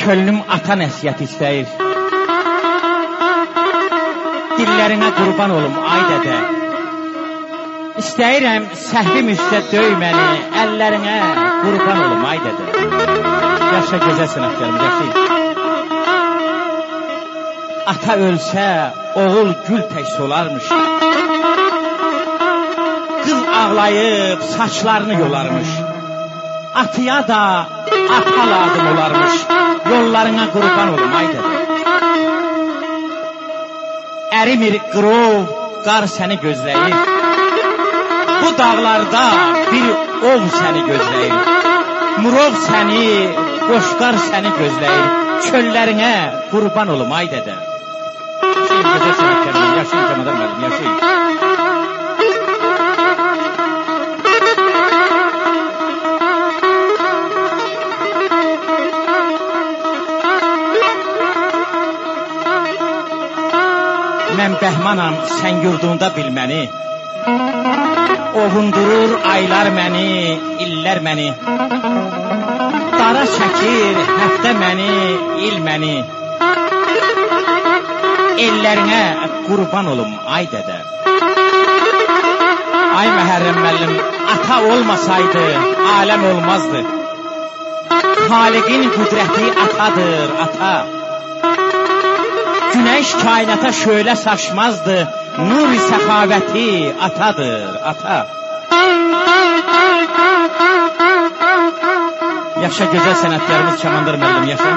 Könlüm ata nəsiyyət istəyir. Dillərinə qurban olum ay dədə. İstəyirəm səhvim üstə döy məni, əllərinə qurban olum ay dədə. Yaşa gözəl sənətkarım, yaşayın. Ata ölsə, oğul gül tək solarmış. Qız ağlayıb saçlarını yolarmış. Atıya da ata lazım olarmış. Yollarına qurban olum ay dədə. Ərimir qırov, qar səni gözləyir. Bu dağlarda bir ov səni gözləyir. Murov səni, qoşqar səni gözləyir. Çöllərinə qurban olum ay dədə. Yaşayın gözəl sənətkarım, yaşayın Cəmadar müəllim, yaşayın. Mən bəhmanam, sən yurdunda bil məni. Ovundurur aylar məni, illər məni. Dara çəkir həftə məni, il məni. Ellərinə qurban olum ay dədə. Ay Məhərrəm müəllim, ata olmasaydı aləm olmazdı. Xaliqin qüdrəti atadır, ata. Güneş kainata şöyle saçmazdı, nur-i səxavəti atadır, ata. Yaşa gözəl sənətkarımız Çamandar müəllim, yaşa.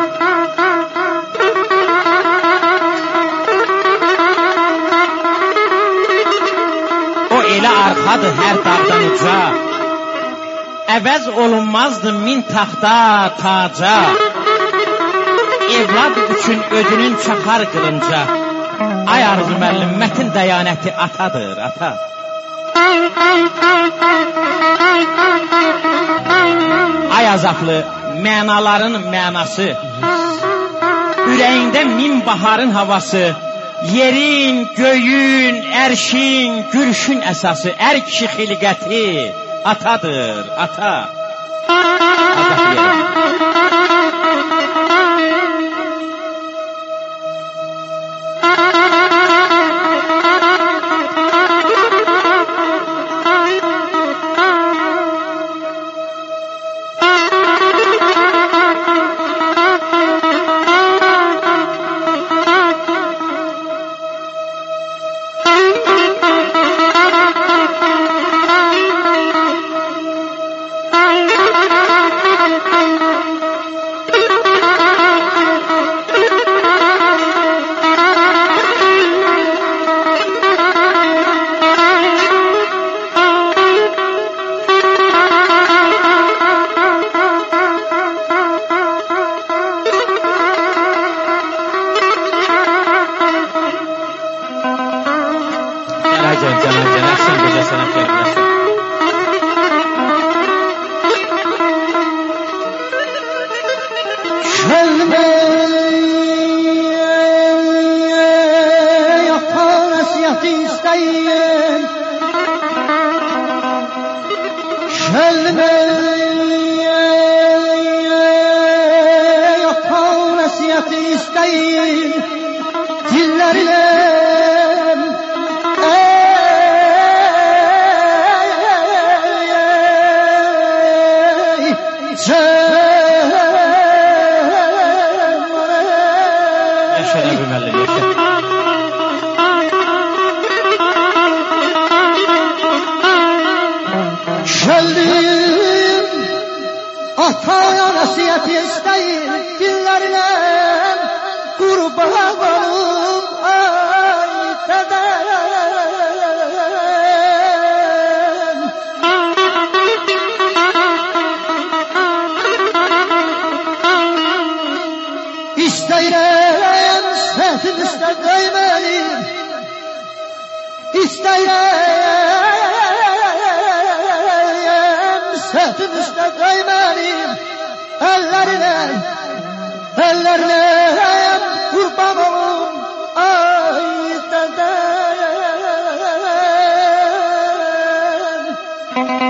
O elə arxadır hər dağdan uca, əvəz olunmazdı min taxta taca. Evlad üçün ödünün çaxar qılınca. Ay Arzu müəllim, mətin dəyanəti atadır, ata. Ay azaplı, mənaların mənası. Ürəyində min baharın havası. Yerin, göyün, ərşin, gülüşün əsası. Ər kişi xilqəti atadır, ata. Azaplı yerim.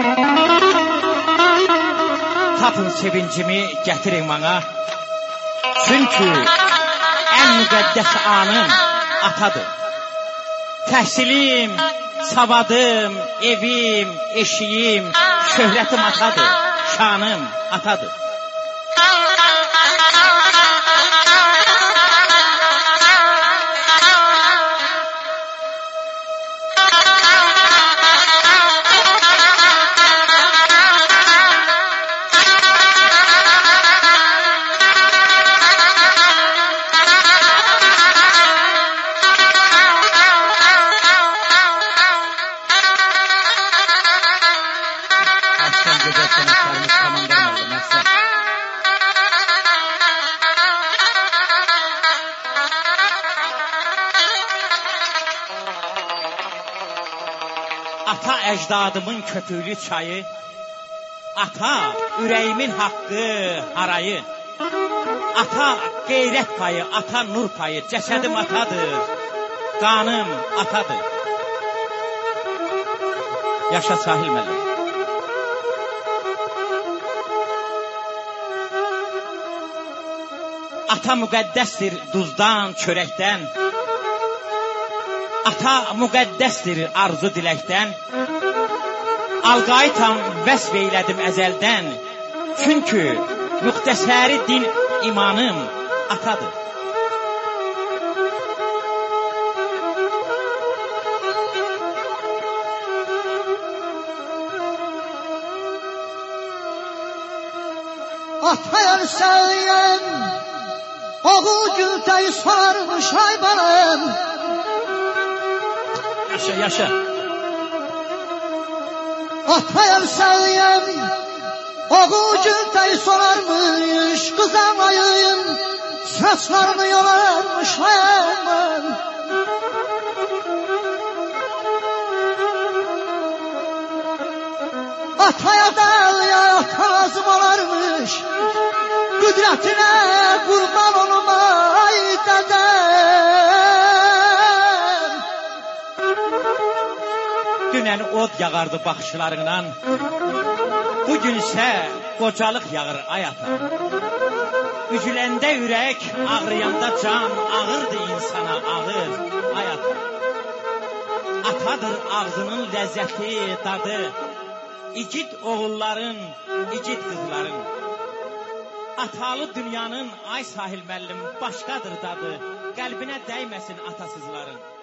Tapın sevincimi gətirin bana. Çünkü en müqəddəs anım atadır. Təhsilim, savadım, evim, eşiyim, şöhrətim atadır. Şanım atadır. Güzel sanatlarımız tamamlanmalı. Mesela. Ata əcdadımın köpüklü çayı, ata ürəyimin haqqı harayı, ata qeyrət payı, ata nur payı, cəsədim atadır, qanım atadır. Yaşa Sahil müəllim. Ata müqəddəsdir duzdan, çörəkdən. Ata müqəddəsdir arzu diləkdən. Alqayıtam vəsf eylədim əzəldən. Çünki müxtəsəri din imanım atadır. Atayar səviyyəm, oğul gültəy sarmış ay balım. Yaşa, yaşa. Atayar səviyyəm, oğul gültəy sarmış qızam ayın, saçlarını yolarmış ayağımın. Ataya dağlıya lazım olarmış, qüdrətinə qurban olma ay dədəm. Dünən od yağardı baxışlarından, bugünsə qocalıq yağır ay ata. Üzüləndə ürək, ağrıyanda can, ağırdı insana ağır ay ata. Atadır ağzının ləzzəti, dadı, İgid oğulların, igid qızların. Atalı dünyanın ay Sahil müəllim başqadır dadı, qəlbinə dəyməsin atasızların.